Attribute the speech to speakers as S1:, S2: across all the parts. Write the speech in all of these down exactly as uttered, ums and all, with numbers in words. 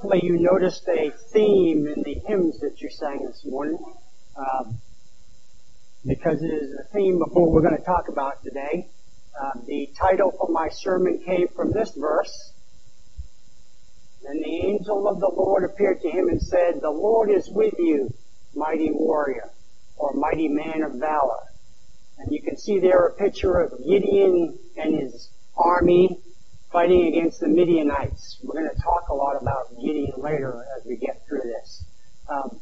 S1: hopefully you noticed a theme in the hymns that you sang this morning, um, because it is the theme of what we're going to talk about today. Uh, the title for my sermon came from this verse. And the angel of the Lord appeared to him and said, "The Lord is with you, mighty warrior," or mighty man of valor. And you can see there a picture of Gideon and his army fighting against the Midianites. We're going to talk a lot about Gideon later as we get through this. Um,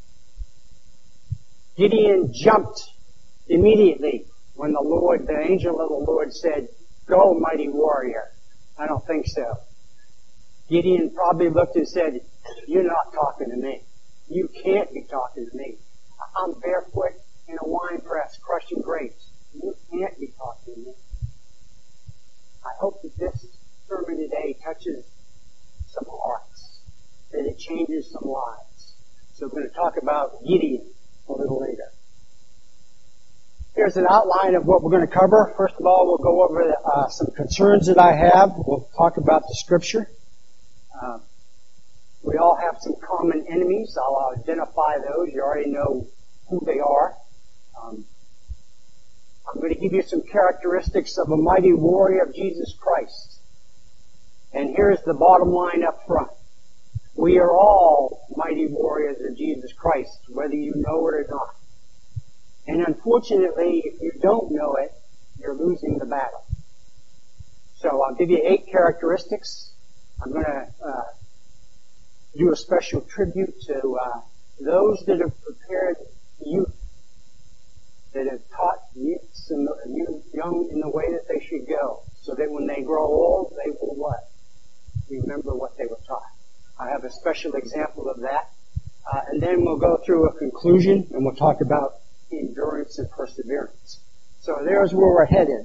S1: Gideon jumped immediately when the Lord, the angel of the Lord said, "Go, mighty warrior." I don't think so. Gideon probably looked and said, "You're not talking to me. You can't be talking to me. I'm barefoot in a wine press crushing grapes. You can't be talking to me." I hope that this sermon today touches some hearts, that it changes some lives. So we're going to talk about Gideon a little later. Here's an outline of what we're going to cover. First of all, we'll go over uh, some concerns that I have. We'll talk about the scripture. Uh, we all have some common enemies. I'll identify those. You already know who they are. Um, I'm going to give you some characteristics of a mighty warrior of Jesus Christ. And here's the bottom line up front. We are all mighty warriors of Jesus Christ, whether you know it or not. And unfortunately, if you don't know it, you're losing the battle. So I'll give you eight characteristics. I'm going to uh, do a special tribute to uh, those that have prepared youth, that have taught youths and youth young in the way that they should go, so that when they grow old, they will what? Remember what they were taught. I have a special example of that. Uh, and then we'll go through a conclusion, and we'll talk about endurance and perseverance. So there's where we're headed.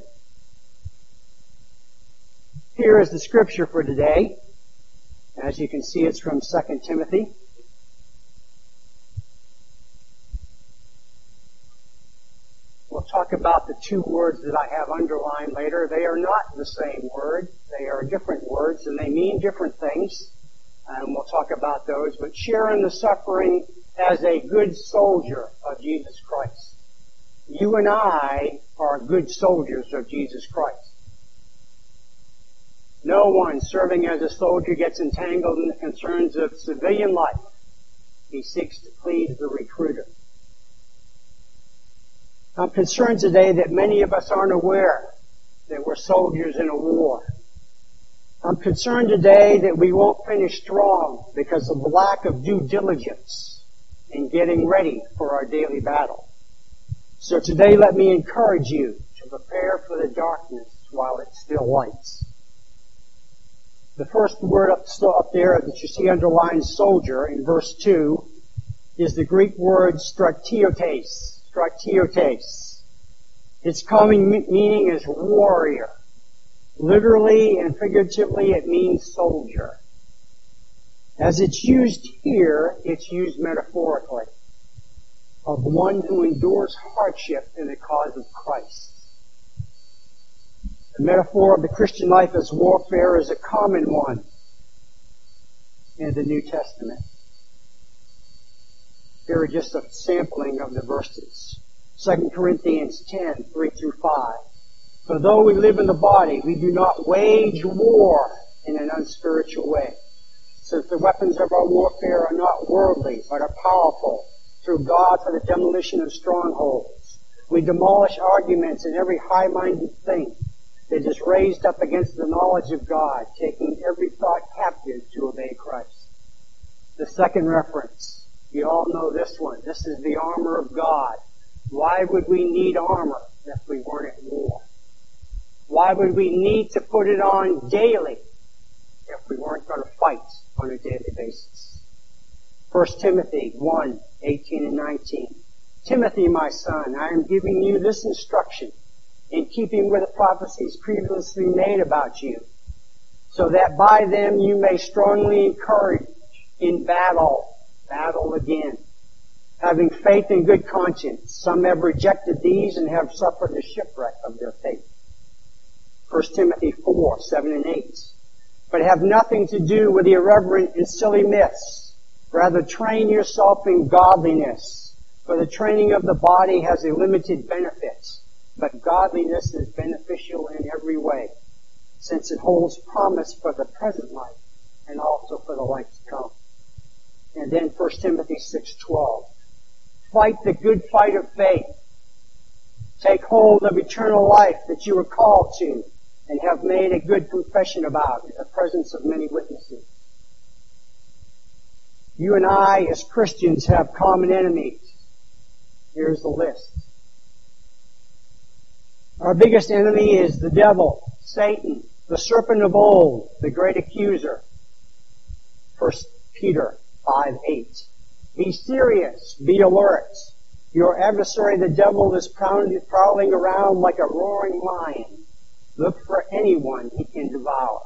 S1: Here is the scripture for today. As you can see, it's from Second Timothy. We'll talk about the two words that I have underlined later. They are not the same word. They are different words, and they mean different things. And we'll talk about those. But share in the suffering as a good soldier of Jesus Christ. You and I are good soldiers of Jesus Christ. No one serving as a soldier gets entangled in the concerns of civilian life. He seeks to please the recruiter. I'm concerned today that many of us aren't aware that we're soldiers in a war. I'm concerned today that we won't finish strong because of the lack of due diligence in getting ready for our daily battle. So today let me encourage you to prepare for the darkness while it still lights. The first word up, up there that you see underlined, soldier, in verse two, is the Greek word stratiotes. Stratiotes. Its common meaning is warrior. Literally and figuratively, it means soldier. As it's used here, it's used metaphorically, of one who endures hardship in the cause of Christ. The metaphor of the Christian life as warfare is a common one in the New Testament. Here are just a sampling of the verses. Second Corinthians ten, three through five. For though we live in the body, we do not wage war in an unspiritual way. Since the weapons of our warfare are not worldly, but are powerful through God for the demolition of strongholds. We demolish arguments and every high-minded thing that is raised up against the knowledge of God, taking every thought captive to obey Christ. The second reference, you all know this one. This is the armor of God. Why would we need armor if we weren't at war? Why would we need to put it on daily if we weren't going to fight on a daily basis? First Timothy one, eighteen and nineteen. Timothy, my son, I am giving you this instruction in keeping with the prophecies previously made about you, so that by them you may strongly encourage in battle, battle again, having faith and good conscience. Some have rejected these and have suffered the shipwreck of their faith. First Timothy four, seven and eight. but have nothing to do with irreverent and silly myths. Rather, train yourself in godliness, for the training of the body has a limited benefit, but godliness is beneficial in every way, since it holds promise for the present life and also for the life to come. And then First Timothy six twelve. Fight the good fight of faith. Take hold of eternal life that you were called to and have made a good confession about in the presence of many witnesses. You and I, as Christians, have common enemies. Here's the list. Our biggest enemy is the devil, Satan, the serpent of old, the great accuser. First Peter five eight. Be serious, be alert. Your adversary, the devil, is prowling around like a roaring lion. Look for anyone he can devour.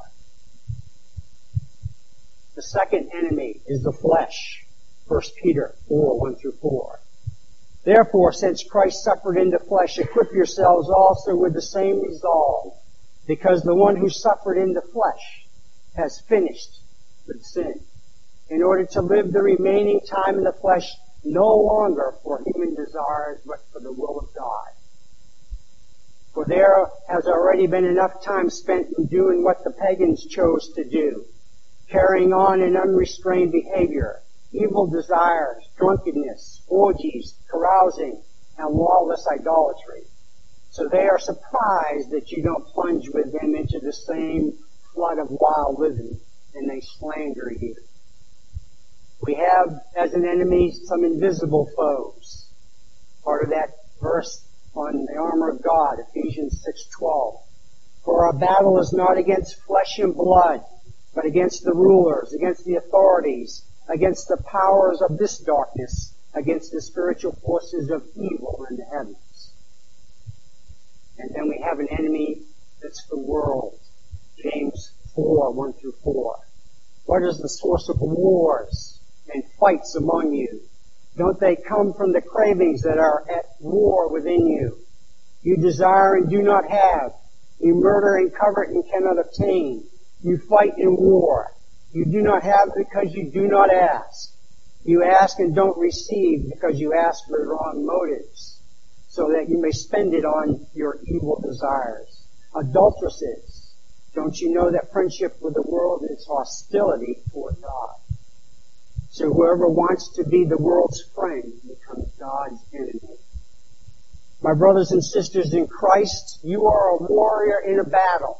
S1: The second enemy is the flesh. First Peter four one through four. Therefore, since Christ suffered in the flesh, equip yourselves also with the same resolve, because the one who suffered in the flesh has finished with sin, in order to live the remaining time in the flesh no longer for human desires, but for the will of God. For there has already been enough time spent in doing what the pagans chose to do, carrying on an unrestrained behavior, evil desires, drunkenness, orgies, carousing, and lawless idolatry. So they are surprised that you don't plunge with them into the same flood of wild living, and they slander you. We have as an enemy some invisible foes. Part of that verse on the armor of God, Ephesians six twelve. For our battle is not against flesh and blood, but against the rulers, against the authorities, against the powers of this darkness, against the spiritual forces of evil in the heavens. And then we have an enemy that's the world. James four one through four. What is the source of wars and fights among you? Don't they come from the cravings that are at war within you? You desire and do not have. You murder and covet and cannot obtain. You fight in war. You do not have because you do not ask. You ask and don't receive because you ask for the wrong motives, so that you may spend it on your evil desires. Adulteresses, don't you know that friendship with the world is hostility toward God? So whoever wants to be the world's friend becomes God's enemy. My brothers and sisters in Christ, you are a warrior in a battle.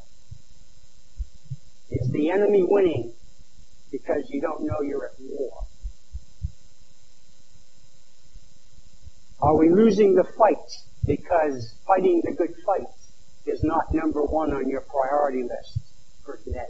S1: Is the enemy winning because you don't know you're at war? Are we losing the fight because fighting the good fight is not number one on your priority list for today?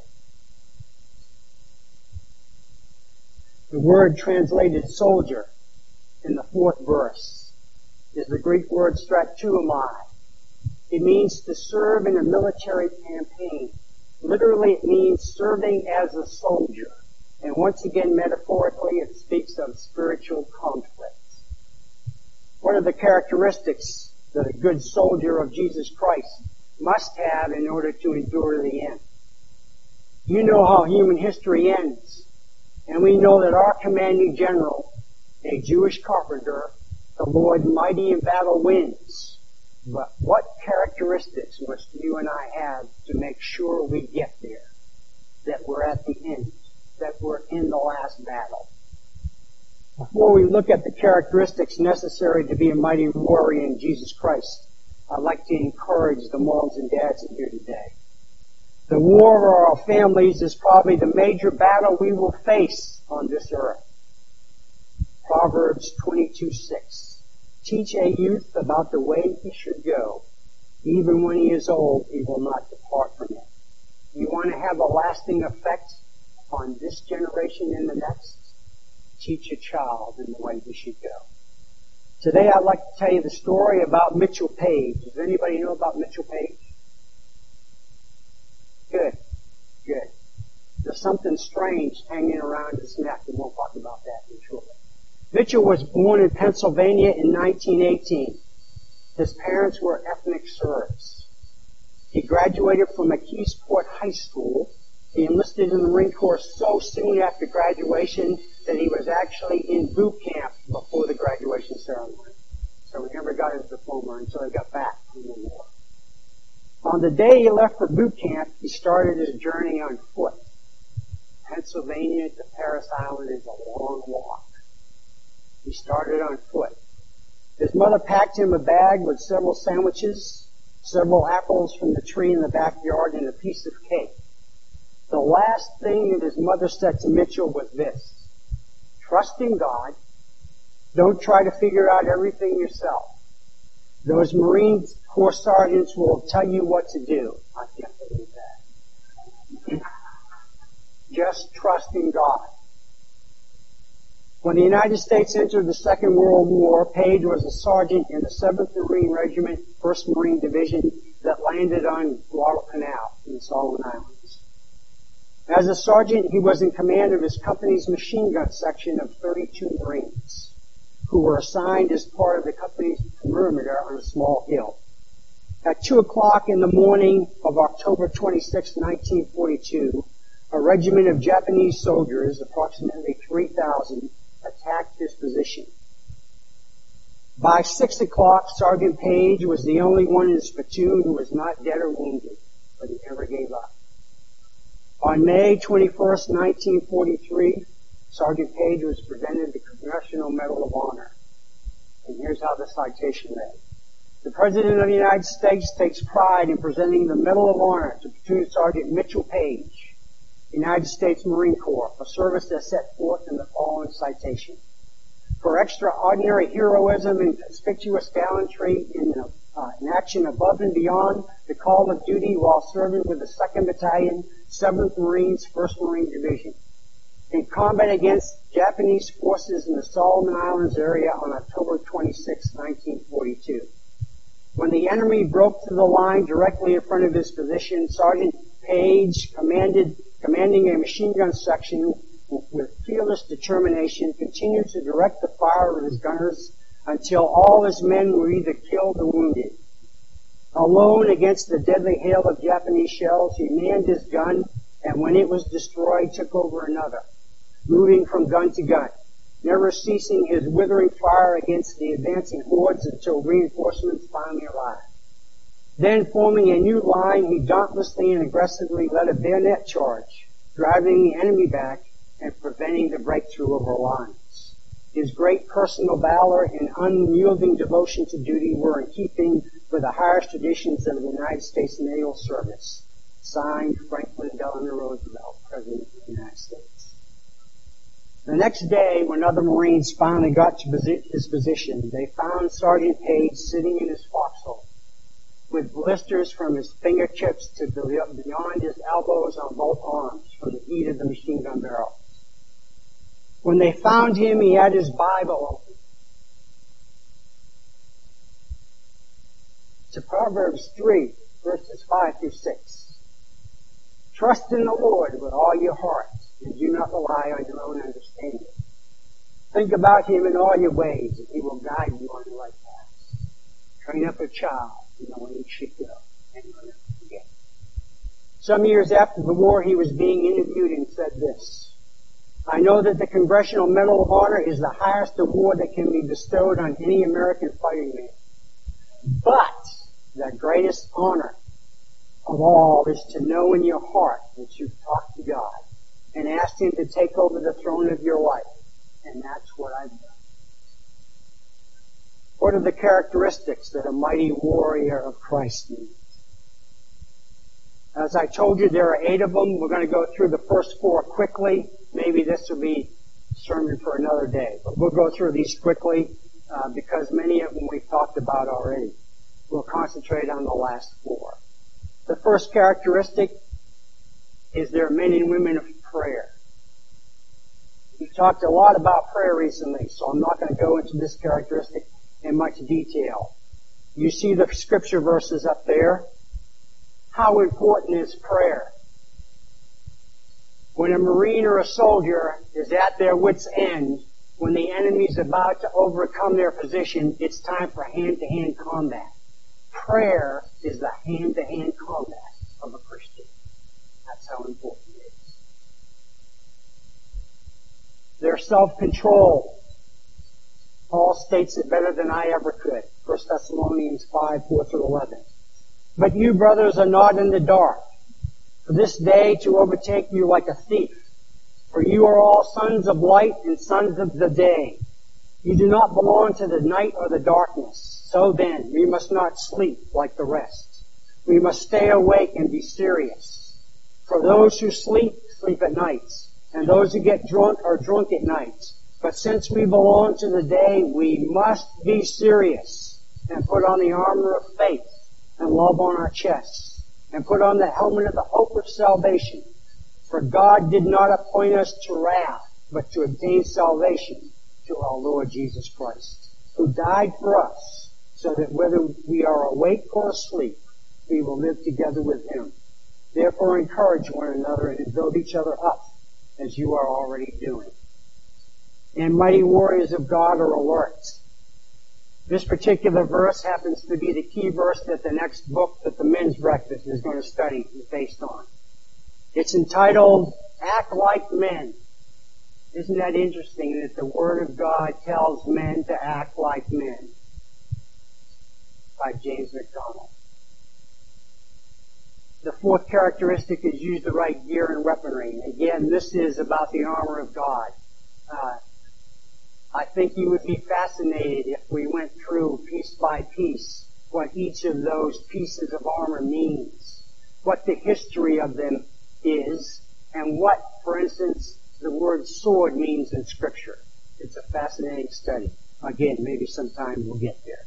S1: The word translated soldier in the fourth verse is the Greek word stratumai. It means to serve in a military campaign. Literally, it means serving as a soldier. And once again, metaphorically, it speaks of spiritual conflicts. What are the characteristics that a good soldier of Jesus Christ must have in order to endure to the end? You know how human history ends. And we know that our commanding general, a Jewish carpenter, the Lord mighty in battle wins. But what characteristics must you and I have to make sure we get there? That we're at the end. That we're in the last battle. Before we look at the characteristics necessary to be a mighty warrior in Jesus Christ, I'd like to encourage the moms and dads in here today. The war of our families is probably the major battle we will face on this earth. Proverbs twenty-two six. Teach a youth about the way he should go. Even when he is old, he will not depart from it. You want to have a lasting effect on this generation and the next? Teach a child in the way he should go. Today I'd like to tell you the story about Mitchell Page. Does anybody know about Mitchell Page? Good. Good. There's something strange hanging around his neck, and we'll talk about that in shortly. Mitchell was born in Pennsylvania in nineteen eighteen. His parents were ethnic Serbs. He graduated from McKeesport High School He enlisted in the Marine Corps so soon after graduation that he was actually in boot camp before the graduation ceremony. So he never got his diploma until he got back from the war. On the day he left for boot camp, he started his journey on foot. Pennsylvania to Parris Island is a long walk. He started on foot. His mother packed him a bag with several sandwiches, several apples from the tree in the backyard, and a piece of cake. The last thing that his mother said to Mitchell was this: trust in God. Don't try to figure out everything yourself. Those Marine Corps sergeants will tell you what to do. I can't believe that. Just trust in God. When the United States entered the Second World War, Page was a sergeant in the seventh Marine Regiment, first Marine Division, that landed on Guadalcanal in the Solomon Islands. As a sergeant, he was in command of his company's machine gun section of thirty-two Marines, who were assigned as part of the company's perimeter on a small hill. At two o'clock in the morning of October twenty-sixth, nineteen forty-two, a regiment of Japanese soldiers, approximately three thousand, attacked his position. By six o'clock, Sergeant Page was the only one in his platoon who was not dead or wounded, but he never gave up. On May twenty-first, nineteen forty-three, Sergeant Page was presented the Congressional Medal of Honor. And here's how the citation read. The President of the United States takes pride in presenting the Medal of Honor to Platoon Sergeant Mitchell Page, United States Marine Corps, for service as set forth in the following citation. For extraordinary heroism and conspicuous gallantry in, uh, in action above and beyond the call of duty while serving with the second Battalion, seventh Marines, first Marine Division, in combat against Japanese forces in the Solomon Islands area on October twenty-sixth, nineteen forty-two. When the enemy broke through the line directly in front of his position, Sergeant Page, commanded, commanding a machine gun section with fearless determination, continued to direct the fire of his gunners until all his men were either killed or wounded. Alone against the deadly hail of Japanese shells, he manned his gun, and when it was destroyed, took over another, moving from gun to gun, never ceasing his withering fire against the advancing hordes until reinforcements finally arrived. Then, forming a new line, he dauntlessly and aggressively led a bayonet charge, driving the enemy back and preventing the breakthrough of our lines. His great personal valor and unyielding devotion to duty were in keeping with the highest traditions of the United States Naval Service. Signed, Franklin Delano Roosevelt, President of the United States. The next day, when other Marines finally got to his position, they found Sergeant Page sitting in his foxhole, with blisters from his fingertips to beyond his elbows on both arms from the heat of the machine gun barrel. When they found him, he had his Bible open to Proverbs three, verses five through six. Trust in the Lord with all your heart, and do not rely on your own understanding. Think about him in all your ways, and he will guide you on the right path. Train up a child in the way he should go, and he'll never forget. Some years after the war, he was being interviewed and said this: I know that the Congressional Medal of Honor is the highest award that can be bestowed on any American fighting man. But the greatest honor of all is to know in your heart that you've talked to God and asked Him to take over the throne of your life. And that's what I've done. What are the characteristics that a mighty warrior of Christ needs? As I told you, there are eight of them. We're going to go through the first four quickly. Maybe this will be a sermon for another day. But we'll go through these quickly uh, because many of them we've talked about already. We'll concentrate on the last four. The first characteristic is they're men and women of prayer. We've talked a lot about prayer recently, so I'm not going to go into this characteristic in much detail. You see the scripture verses up there. How important is prayer? When a Marine or a soldier is at their wit's end, when the enemy is about to overcome their position, it's time for hand-to-hand combat. Prayer is the hand-to-hand combat of a Christian. That's how important it is. their self-control. Paul states it better than I ever could. First Thessalonians five, four through eleven. But you, brothers, are not in the dark, for this day to overtake you like a thief. For you are all sons of light and sons of the day. You do not belong to the night or the darkness. So then, we must not sleep like the rest. We must stay awake and be serious. For those who sleep, sleep at nights, and those who get drunk are drunk at nights. But since we belong to the day, we must be serious and put on the armor of faith and love on our chests and put on the helmet of the hope of salvation. For God did not appoint us to wrath, but to obtain salvation through our Lord Jesus Christ, who died for us, so that whether we are awake or asleep, we will live together with him. Therefore encourage one another and build each other up, as you are already doing. And mighty warriors of God are alert. This particular verse happens to be the key verse that the next book that the men's breakfast is going to study is based on. It's entitled, Act Like Men. Isn't that interesting that the Word of God tells men to act like men? By James MacDonald. The fourth characteristic is use the right gear and weaponry. Again, this is about the armor of God. Uh, I think you would be fascinated if we went through piece by piece what each of those pieces of armor means, what the history of them is, and what, for instance, the word sword means in Scripture. It's a fascinating study. Again, maybe sometime we'll get there.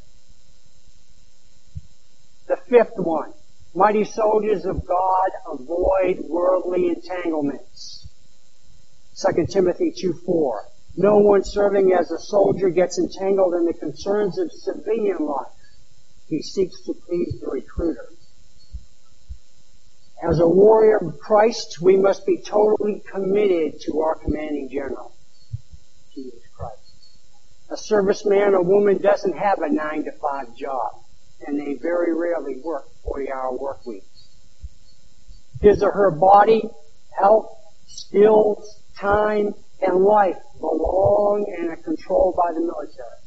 S1: The fifth one, mighty soldiers of God, avoid worldly entanglements. Second Timothy two four. No one serving as a soldier gets entangled in the concerns of civilian life. He seeks to please the recruiter. As a warrior of Christ, we must be totally committed to our commanding general, Jesus Christ. A serviceman or woman doesn't have a nine to five job, and they very rarely work forty-hour work weeks. His or her body, health, skills, time, and life belong and are controlled by the military.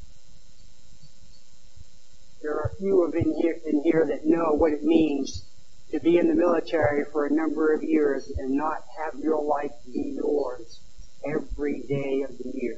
S1: There are a few of in here, in here that know what it means to be in the military for a number of years and not have your life be yours every day of the year.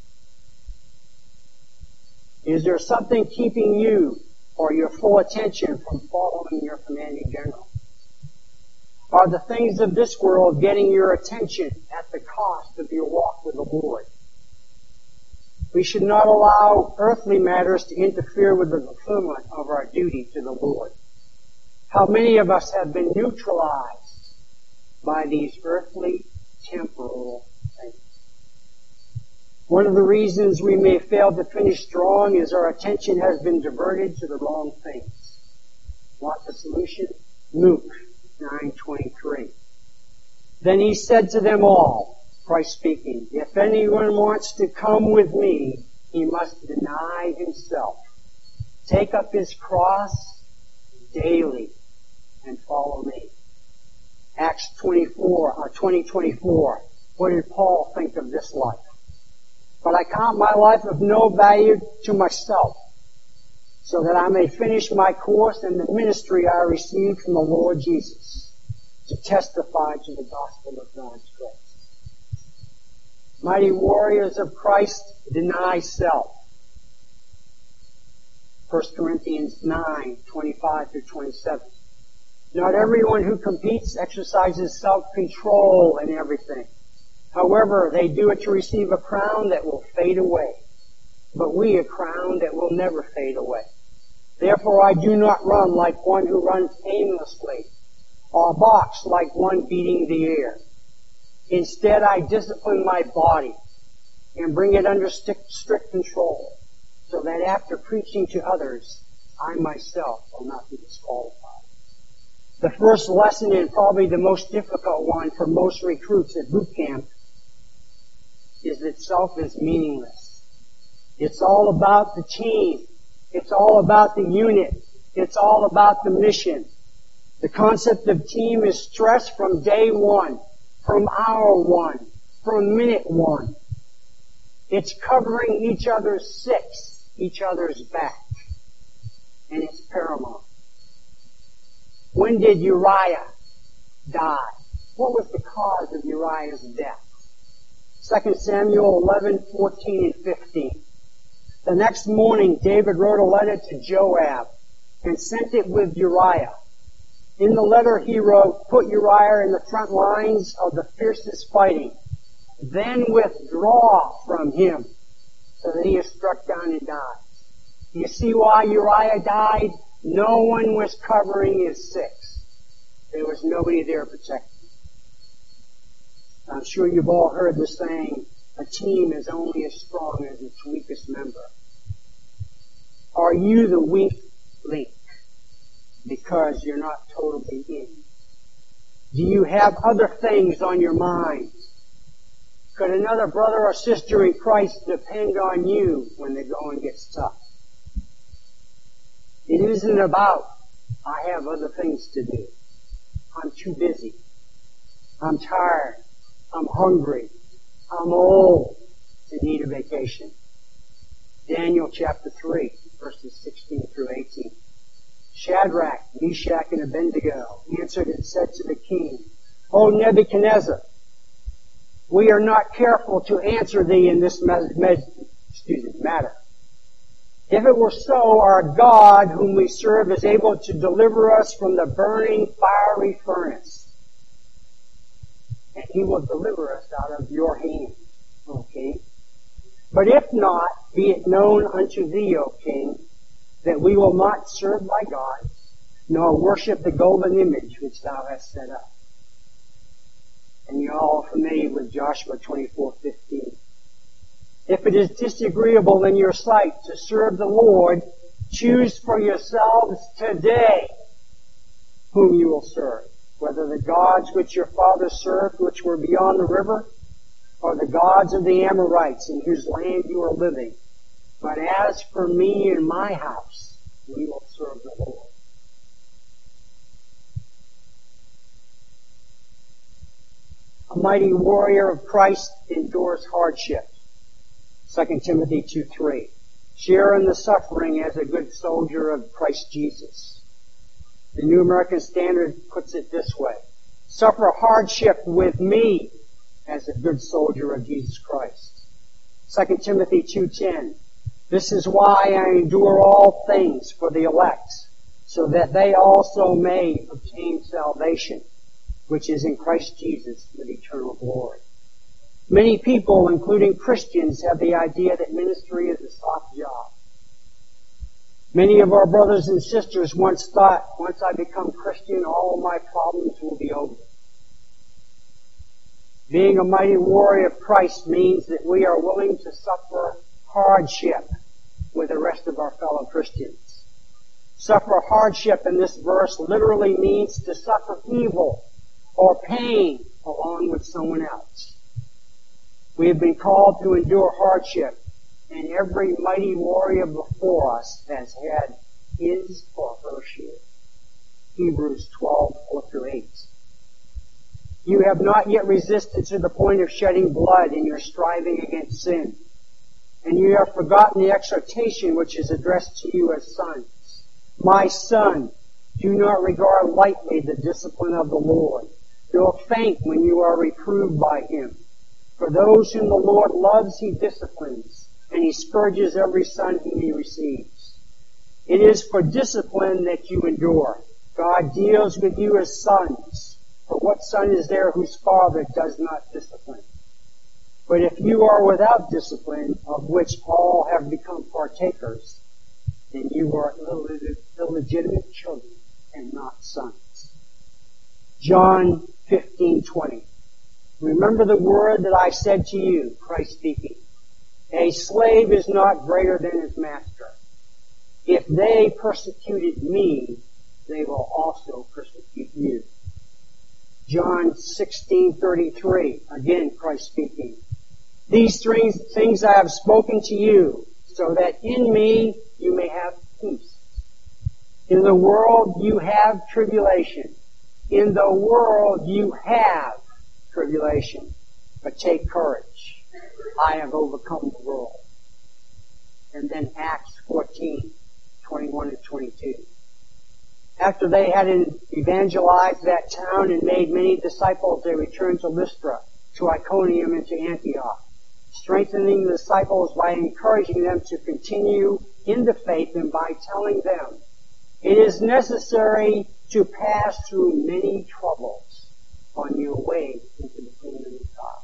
S1: Is there something keeping you or your full attention from following your commanding general? Are the things of this world getting your attention at the cost of your walk with the Lord? We should not allow earthly matters to interfere with the fulfillment of our duty to the Lord. How many of us have been neutralized by these earthly, temporal things? One of the reasons we may fail to finish strong is our attention has been diverted to the wrong things. Want the solution? Luke nine twenty-three. Then he said to them all, Christ speaking, if anyone wants to come with me, he must deny himself, take up his cross daily, and follow me. Acts twenty-four, or twenty twenty-four. What did Paul think of this life? But I count my life of no value to myself, so that I may finish my course in the ministry I received from the Lord Jesus, to testify to the gospel of God's grace. Mighty warriors of Christ, deny self. First Corinthians nine twenty-five through twenty-seven. Not everyone who competes exercises self-control in everything. However, they do it to receive a crown that will fade away, but we a crown that will never fade away. Therefore I do not run like one who runs aimlessly, or box like one beating the air. Instead, I discipline my body and bring it under strict, strict control, so that after preaching to others, I myself will not be disqualified. The first lesson, and probably the most difficult one for most recruits at boot camp, is that self is meaningless. It's all about the team. It's all about the unit. It's all about the mission. The concept of team is stressed from day one, from hour one, from minute one. It's covering each other's six, each other's back. And it's paramount. When did Uriah die? What was the cause of Uriah's death? Second Samuel eleven, fourteen, and fifteen. The next morning, David wrote a letter to Joab and sent it with Uriah. In the letter he wrote, put Uriah in the front lines of the fiercest fighting, then withdraw from him so that he is struck down and dies. You see why Uriah died? No one was covering his six. There was nobody there protecting him. I'm sure you've all heard the saying, a team is only as strong as its weakest member. Are you the weak link because you're not totally in? Do you have other things on your mind? Could another brother or sister in Christ depend on you when the going gets tough? It isn't about, I have other things to do. I'm too busy. I'm tired. I'm hungry. I'm old to need a vacation. Daniel chapter three, verses sixteen through eighteen. Shadrach, Meshach, and Abednego answered and said to the king, O Nebuchadnezzar, we are not careful to answer thee in this med- med- excuse me, matter. If it were so, our God, whom we serve, is able to deliver us from the burning fiery furnace. And he will deliver us out of your hand, O king. But if not, be it known unto thee, O king, that we will not serve thy gods, nor worship the golden image which thou hast set up. And you're all familiar with Joshua twenty-four fifteen. If it is disagreeable in your sight to serve the Lord, choose for yourselves today whom you will serve, whether the gods which your fathers served, which were beyond the river, or the gods of the Amorites in whose land you are living. But as for me and my house, we will serve the Lord. A mighty warrior of Christ endures hardship. Second Timothy two three. Share in the suffering as a good soldier of Christ Jesus. The New American Standard puts it this way. Suffer hardship with me as a good soldier of Jesus Christ. Second Timothy two ten. This is why I endure all things for the elect, so that they also may obtain salvation, which is in Christ Jesus with eternal glory. Many people, including Christians, have the idea that ministry is a soft job. Many of our brothers and sisters once thought, once I become Christian, all of my problems will be over. Being a mighty warrior of Christ means that we are willing to suffer hardship with the rest of our fellow Christians. Suffer hardship in this verse literally means to suffer evil or pain along with someone else. We have been called to endure hardship, and every mighty warrior before us has had his or her share. Hebrews twelve, four through eight. You have not yet resisted to the point of shedding blood in your striving against sin. And you have forgotten the exhortation which is addressed to you as sons. My son, do not regard lightly the discipline of the Lord, nor faint when you are reproved by him. For those whom the Lord loves, he disciplines, and he scourges every son whom he receives. It is for discipline that you endure. God deals with you as sons. For what son is there whose father does not discipline? But if you are without discipline, of which all have become partakers, then you are illegitimate children and not sons. John fifteen twenty. Remember the word that I said to you, Christ speaking. A slave is not greater than his master. If they persecuted me, they will also persecute you. John sixteen thirty-three. Again, Christ speaking. These three things I have spoken to you, so that in me you may have peace. In the world you have tribulation. In the world you have tribulation. But take courage. I have overcome the world. And then Acts fourteen, twenty-one and twenty-two. After they had evangelized that town and made many disciples, they returned to Lystra, to Iconium, and to Antioch, strengthening the disciples by encouraging them to continue in the faith and by telling them, it is necessary to pass through many troubles on your way into the kingdom of God.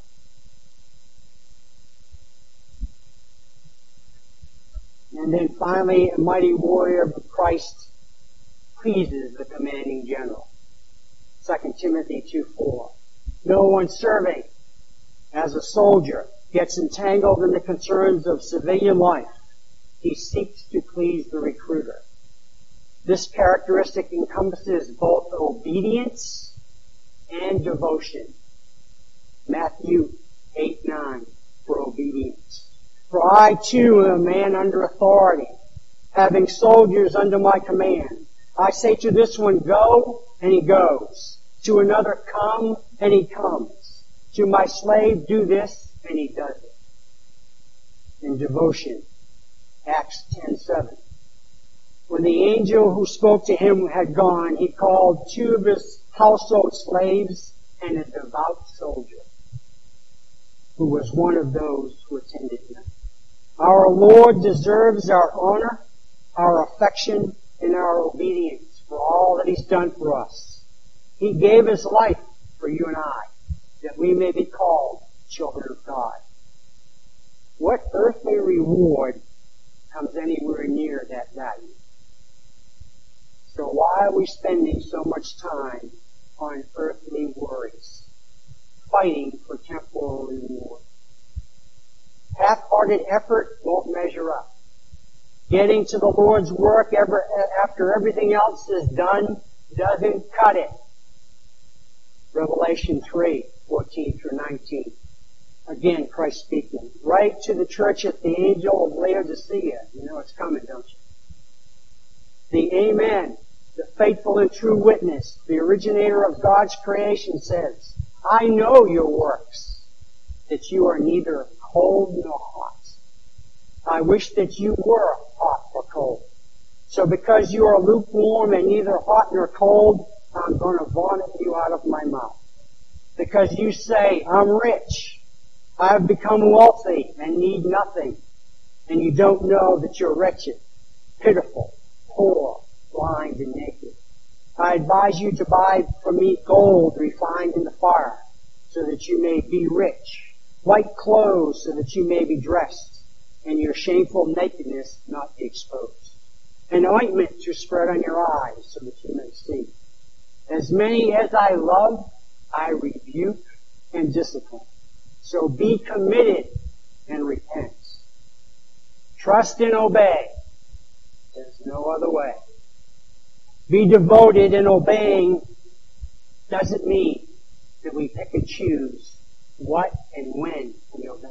S1: And then finally, a mighty warrior of Christ pleases the commanding general. Second Timothy two four. No one serving as a soldier gets entangled in the concerns of civilian life. He seeks to please the recruiter. This characteristic encompasses both obedience and devotion. Matthew eight nine for obedience. For I too am a man under authority, having soldiers under my command. I say to this one, go, and he goes. To another, come, and he comes. To my slave, do this, and he does it. In devotion, Acts ten seven. When the angel who spoke to him had gone, he called two of his household slaves and a devout soldier, who was one of those who attended him. Our Lord deserves our honor, our affection, and our obedience for all that He's done for us. He gave His life for you and I, that we may be called children of God. What earthly reward comes anywhere near that value? So why are we spending so much time on earthly worries, fighting for temporal reward? Half-hearted effort won't measure up. Getting to the Lord's work ever, after everything else is done doesn't cut it. Revelation three, fourteen through nineteen. Again, Christ speaking. Write to the church at the angel of Laodicea. You know it's coming, don't you? The Amen, the faithful and true witness, the originator of God's creation says, I know your works, that you are neither cold nor hot. I wish that you were hot or cold. So because you are lukewarm and neither hot nor cold, I'm going to vomit you out of my mouth. Because you say, I'm rich, I have become wealthy and need nothing, and you don't know that you're wretched, pitiful, poor, blind, and naked. I advise you to buy from me gold refined in the fire, so that you may be rich, white clothes so that you may be dressed, and your shameful nakedness not be exposed. An ointment to spread on your eyes so that you may see. As many as I love, I rebuke and discipline. So be committed and repent. Trust and obey. There's no other way. Be devoted in obeying doesn't mean that we pick and choose what and when we obey.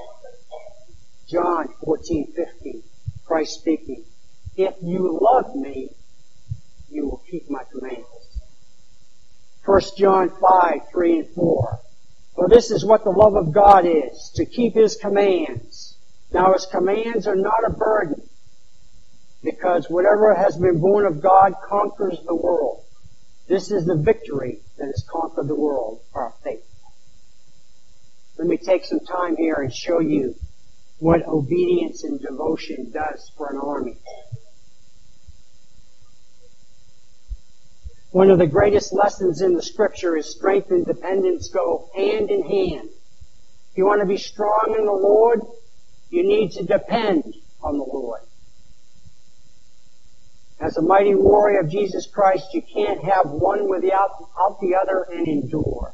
S1: John fourteen fifteen, Christ speaking, if you love me, you will keep my commandments. First John five, three and four. For this is what the love of God is, to keep His commands. Now His commands are not a burden, because whatever has been born of God conquers the world. This is the victory that has conquered the world, our faith. Let me take some time here and show you what obedience and devotion does for an army. One of the greatest lessons in the Scripture is strength and dependence go hand in hand. If you want to be strong in the Lord, you need to depend on the Lord. As a mighty warrior of Jesus Christ, you can't have one without, without the other and endure.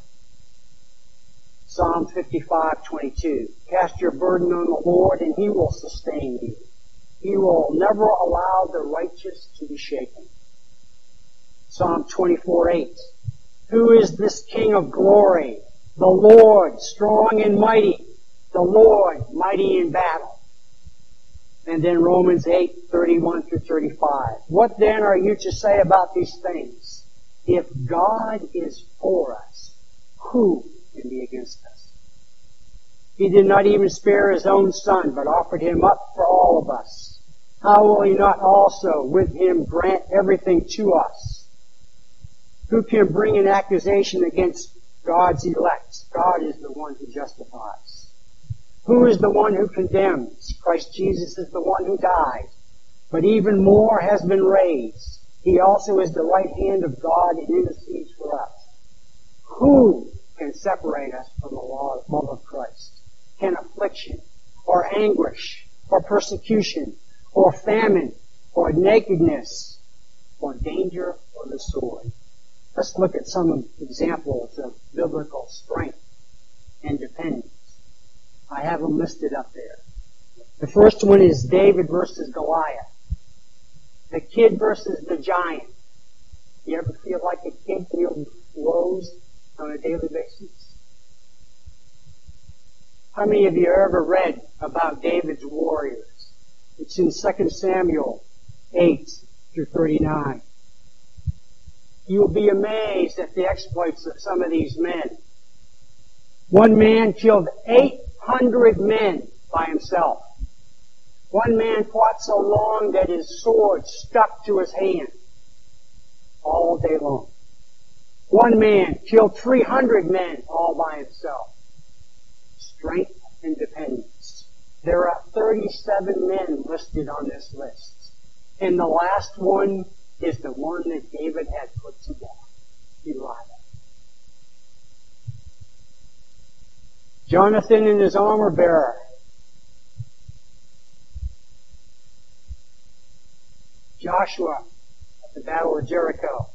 S1: Psalm fifty-five twenty-two. Cast your burden on the Lord and He will sustain you. He will never allow the righteous to be shaken. Psalm twenty-four eight. Who is this King of glory? The Lord, strong and mighty. The Lord, mighty in battle. And then Romans eight thirty-one through thirty-five. What then are you to say about these things? If God is for us, who can be against us? He did not even spare his own son, but offered him up for all of us. How will he not also with him grant everything to us? Who can bring an accusation against God's elect? God is the one who justifies. Who is the one who condemns? Christ Jesus is the one who died, but even more has been raised. He also is the right hand of God and intercedes for us. Who can separate us from the love of Christ? Can affliction, or anguish, or persecution, or famine, or nakedness, or danger, or the sword? Let's look at some examples of biblical strength and dependence. I have them listed up there. The first one is David versus Goliath. The kid versus the giant. You ever feel like a kid feels woes on a daily basis? How many of you ever read about David's warriors? It's in Second Samuel eight through thirty-nine. You will be amazed at the exploits of some of these men. One man killed eight hundred men by himself. One man fought so long that his sword stuck to his hand all day long. One man killed three hundred men all by himself. Strength and dependence. There are thirty-seven men listed on this list. And the last one is the one that David had put to death, Uriah. Jonathan and his armor bearer. Joshua at the Battle of Jericho.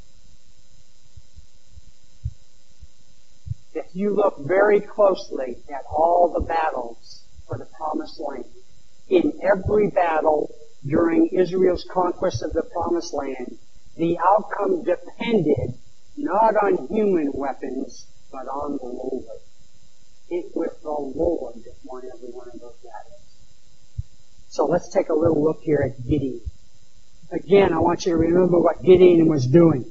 S1: If you look very closely at all the battles for the Promised Land, in every battle during Israel's conquest of the Promised Land, the outcome depended not on human weapons, but on the Lord. It was the Lord that won every one of those battles. So let's take a little look here at Gideon. Again, I want you to remember what Gideon was doing.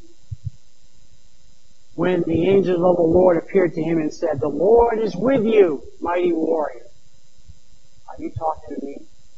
S1: When the angel of the Lord appeared to him and said, "The Lord is with you, mighty warrior." Are you talking to me?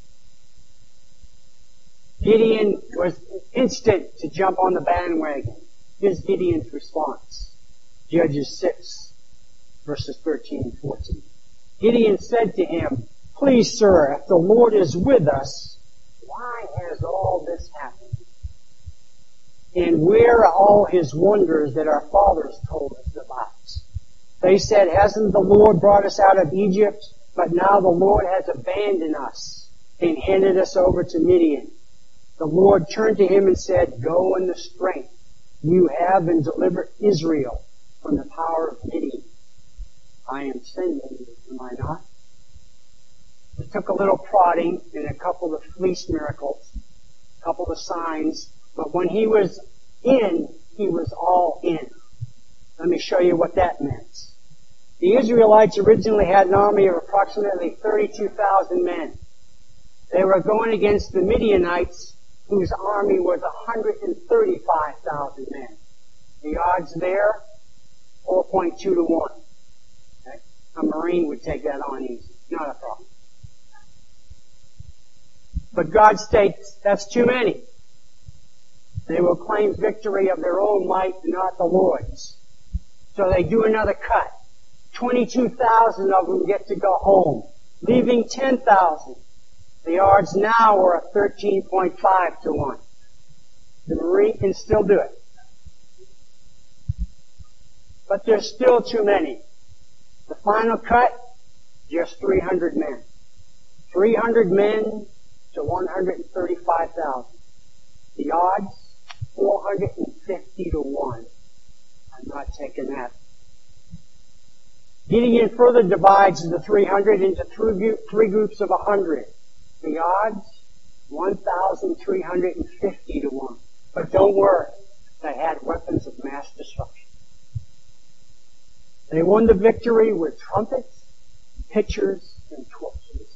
S1: Gideon was instant to jump on the bandwagon. Here's Gideon's response. Judges six, verses thirteen and fourteen. Gideon said to him, "Please, sir, if the Lord is with us, why has all this happened? And where are all his wonders that our fathers told us about?" They said, "Hasn't the Lord brought us out of Egypt? But now the Lord has abandoned us and handed us over to Midian." The Lord turned to him and said, "Go in the strength you have and deliver Israel from the power of Midian. I am sending you, am I not?" It took a little prodding and a couple of fleece miracles, a couple of signs, but when he was in, he was all in. Let me show you what that meant. The Israelites originally had an army of approximately thirty-two thousand men. They were going against the Midianites, whose army was one hundred thirty-five thousand men. The odds there, four point two to one. Okay? A Marine would take that on easy. Not a problem. But God states that's too many. They will claim victory of their own might, not the Lord's. So they do another cut. twenty-two thousand of them get to go home, leaving ten thousand. The odds now are thirteen point five to one. The Marine can still do it. But there's still too many. The final cut, just three hundred men. three hundred men to one hundred thirty-five thousand. The odds, four hundred fifty to one. I'm not taking that. Gideon further divides the three hundred into three groups of one hundred. The odds, one thousand three hundred fifty to one. But don't worry, they had weapons of mass destruction. They won the victory with trumpets, pitchers, and torches.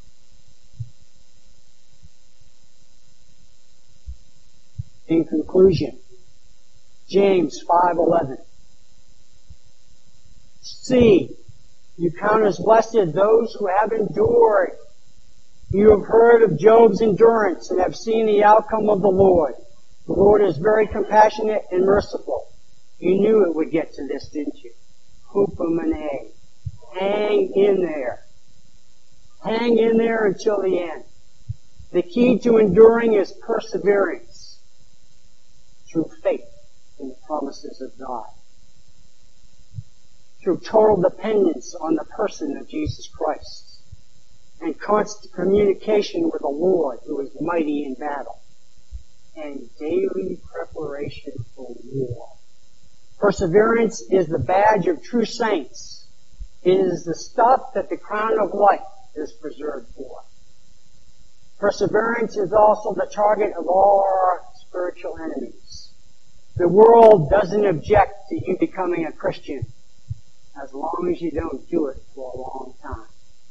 S1: In conclusion, James five eleven. See, You count as blessed those who have endured. You have heard of Job's endurance and have seen the outcome of the Lord. The Lord is very compassionate and merciful. You knew it would get to this, didn't you? Hupomene. Hang in there. Hang in there until the end. The key to enduring is perseverance through faith in the promises of God. Through total dependence on the person of Jesus Christ and constant communication with the Lord who is mighty in battle and daily preparation for war. Perseverance is the badge of true saints. It is the stuff that the crown of life is preserved for. Perseverance is also the target of all our spiritual enemies. The world doesn't object to you becoming a Christian as long as you don't do it for a long time.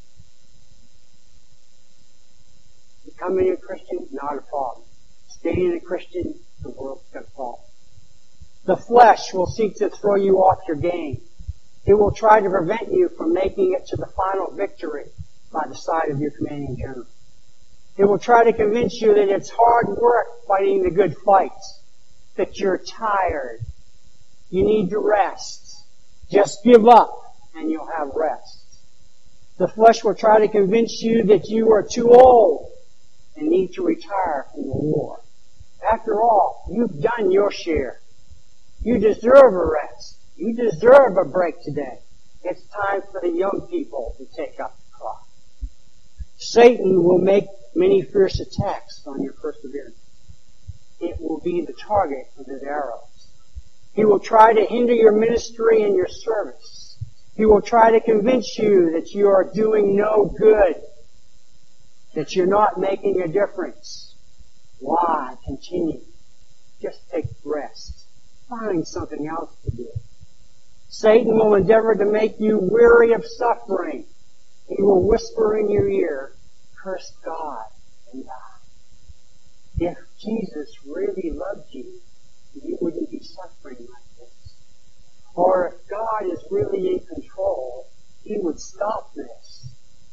S1: Becoming a Christian, not a problem. Staying a Christian, the world's going to fall. The flesh will seek to throw you off your game. It will try to prevent you from making it to the final victory by the side of your commanding general. It will try to convince you that it's hard work fighting the good fight, that you're tired, you need to rest. Just give up and you'll have rest. The flesh will try to convince you that you are too old and need to retire from the war. After all, you've done your share. You deserve a rest. You deserve a break today. It's time for the young people to take up the clock. Satan will make many fierce attacks on your perseverance. It will be the target of his arrows. He will try to hinder your ministry and your service. He will try to convince you that you are doing no good, that you're not making a difference. Why continue? Just take rest. Find something else to do. Satan will endeavor to make you weary of suffering. He will whisper in your ear, curse God and die. If Jesus really loved you, you wouldn't be suffering like this. Or if God is really in control, He would stop this.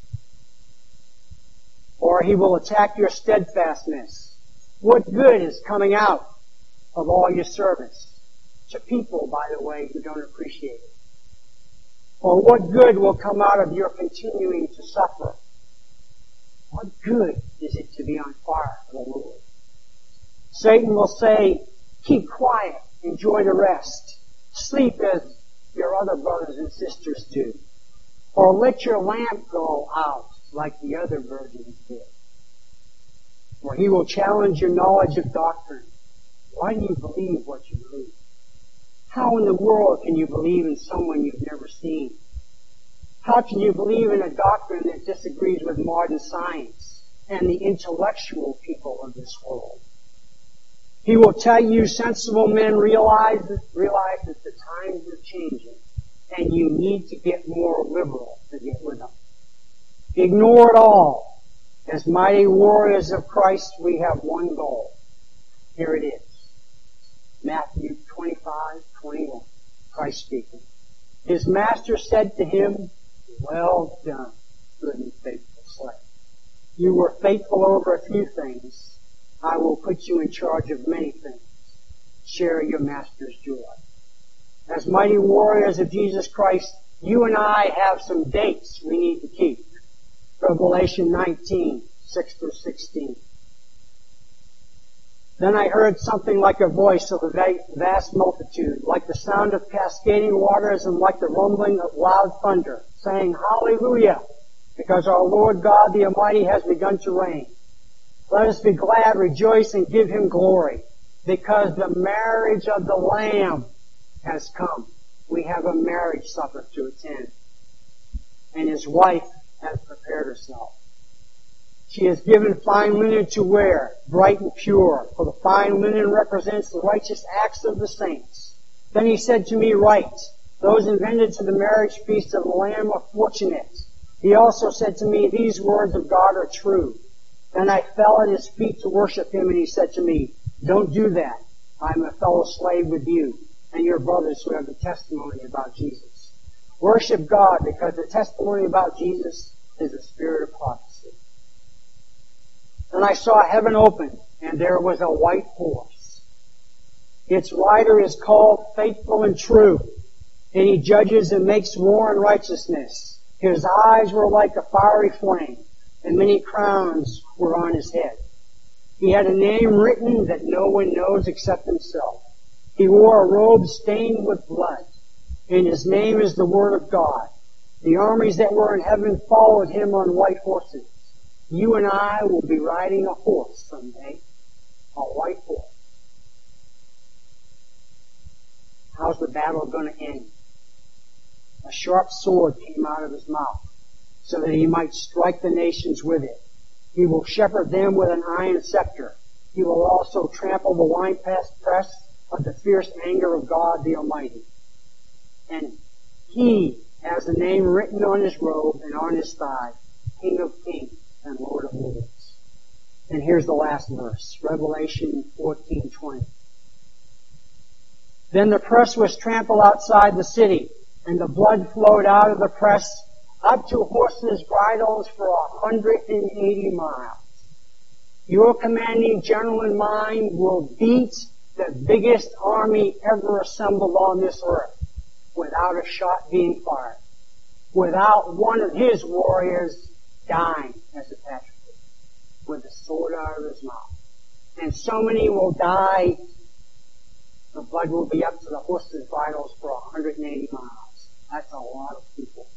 S1: Or He will attack your steadfastness. What good is coming out of all your service? To people, by the way, who don't appreciate it. Or what good will come out of your continuing to suffer? What good is it to be on fire for the Lord? Satan will say, keep quiet, enjoy the rest, sleep as your other brothers and sisters do, or let your lamp go out like the other virgins did. Or he will challenge your knowledge of doctrine. Why do you believe what you believe? How in the world can you believe in someone you've never seen? How can you believe in a doctrine that disagrees with modern science and the intellectual people of this world? He will tell you sensible men realize, realize that the times are changing and you need to get more liberal to get with them. Ignore it all. As mighty warriors of Christ, we have one goal. Here it is. Matthew twenty-five, twenty-one. Christ speaking. His master said to him, well done, good and faithful slave. You were faithful over a few things. I will put you in charge of many things. Share your master's joy. As mighty warriors of Jesus Christ, you and I have some dates we need to keep. Revelation nineteen, six through sixteen. Then I heard something like a voice of a vast multitude, like the sound of cascading waters and like the rumbling of loud thunder, saying, Hallelujah, because our Lord God the Almighty has begun to reign. Let us be glad, rejoice, and give Him glory, because the marriage of the Lamb has come. We have a marriage supper to attend, and His wife has prepared herself. She has given fine linen to wear, bright and pure, for the fine linen represents the righteous acts of the saints. Then he said to me, Write, those invented to the marriage feast of the Lamb are fortunate. He also said to me, These words of God are true. Then I fell at his feet to worship him, and he said to me, Don't do that. I am a fellow slave with you and your brothers who have the testimony about Jesus. Worship God, because the testimony about Jesus is the spirit of prophecy. And I saw heaven open, and there was a white horse. Its rider is called Faithful and True, and he judges and makes war in righteousness. His eyes were like a fiery flame, and many crowns were on his head. He had a name written that no one knows except himself. He wore a robe stained with blood, and his name is the Word of God. The armies that were in heaven followed him on white horses. You and I will be riding a horse someday, a white horse. How's the battle going to end? A sharp sword came out of his mouth, so that he might strike the nations with it. He will shepherd them with an iron scepter. He will also trample the winepress of the fierce anger of God the Almighty. And he has the name written on his robe and on his thigh, King of Kings and Lord of Lords. And here's the last verse, Revelation fourteen twenty. Then the press was trampled outside the city, and the blood flowed out of the press up to horses' bridles for a hundred and eighty miles. Your commanding general and mine will beat the biggest army ever assembled on this earth without a shot being fired, without one of his warriors dying as a casualty, with the sword out of his mouth. And so many will die, the blood will be up to the horses' bridles for one hundred eighty miles. That's a lot of people.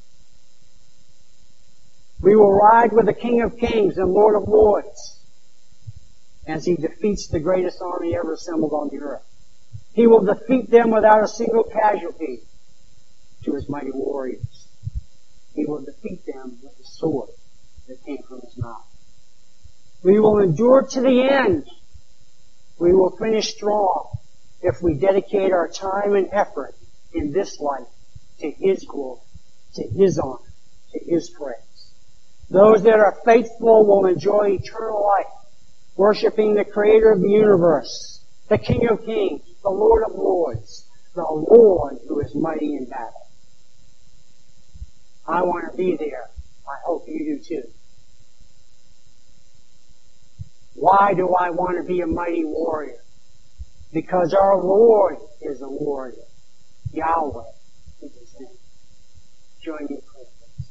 S1: We will ride with the King of Kings and Lord of Lords as he defeats the greatest army ever assembled on the earth. He will defeat them without a single casualty to his mighty warriors. He will defeat them with the sword that came from his mouth. We will endure to the end. We will finish strong if we dedicate our time and effort in this life to his glory, to his honor, to his praise. Those that are faithful will enjoy eternal life, worshiping the Creator of the universe, the King of Kings, the Lord of Lords, the Lord who is mighty in battle. I want to be there. I hope you do too. Why do I want to be a mighty warrior? Because our Lord is a warrior. Yahweh is his name. Join me, please.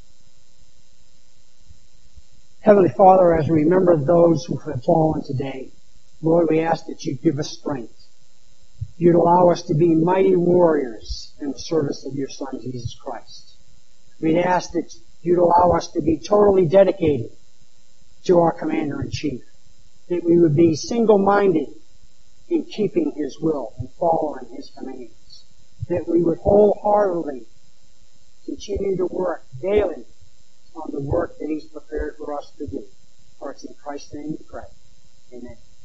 S1: Heavenly Father, as we remember those who have fallen today, Lord, we ask that you give us strength. You'd allow us to be mighty warriors in the service of your Son, Jesus Christ. We'd ask that you'd allow us to be totally dedicated to our Commander-in-Chief, that we would be single-minded in keeping his will and following his commands, that we would wholeheartedly continue to work daily on the work that he's prepared for us to do. For it's in Christ's name we pray. Amen.